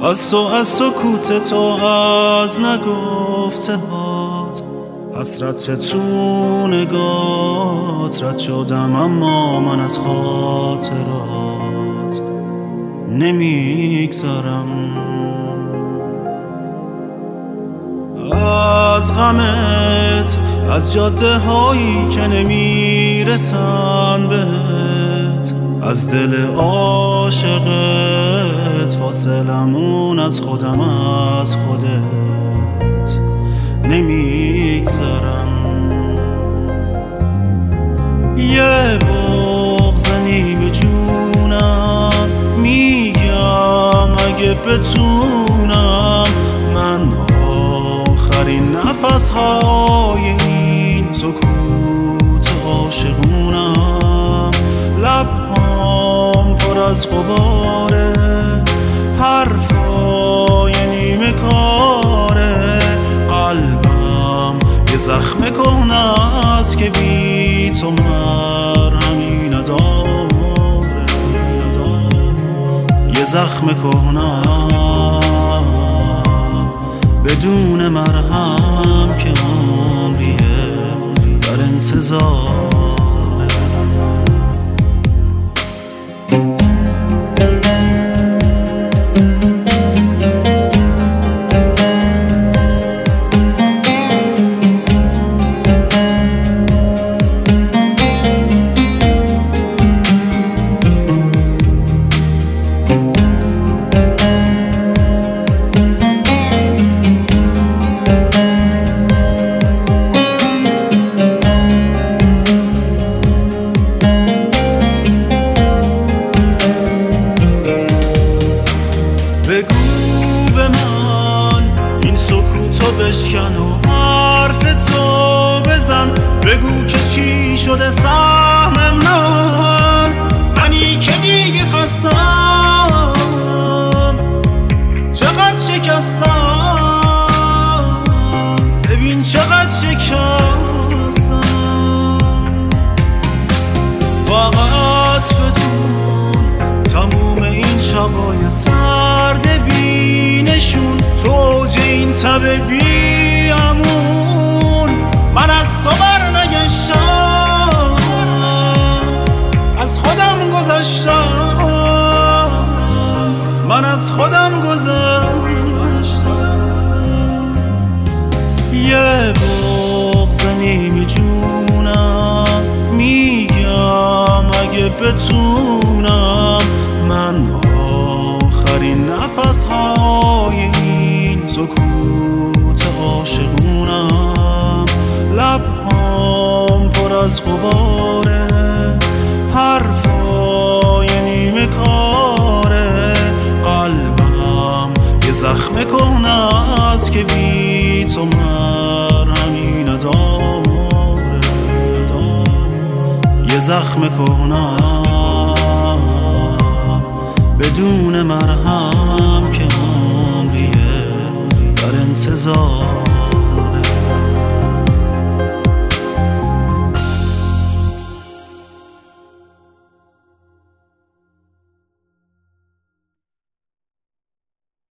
از تو، از سکوت تو، از نگفته هات، حسرت تو نگات رد شدم، اما من از خاطرات نمیگذرم. از غمت، از جاده هایی که نمیرسن بهت، از دل عاشقت فاصلمون از خودم، از خودت نمیگذرم. یه بغض نیمه جونم میگم اگه بتونم، من آخرین نفس های این سکوت عاشقونم. لبهام پر از غباره، حرفای نیمه کاره، قلبم یه زخم کهنه است که بی تو مرهمی نداره. یه زخم کهنه بدون مرهم که عمریه در انتظار. بگو به من این سکوتو بشکن و حرف تو بزن، بگو که چی شده سهم منی که دیگه خستم، چقدر شکستم، ببین چقدر شکستم. فقط بدون تموم این شبای سرد بینشون، توج این تب بیامون، من از تو بر نگشتم، از خودم گذشتم، من از خودم گذشتم. یه بغض نیمه جونم میگم اگه بتونم، من آخرین نفس های این سکوت عاشقونم. لبهام پر از غباره، حرفای نیمه کاره، قلبم یه زخم کهنه است که بی تو مرهمی نداره. یه زخم کهنه بدون مرهم که عمریه در انتظار.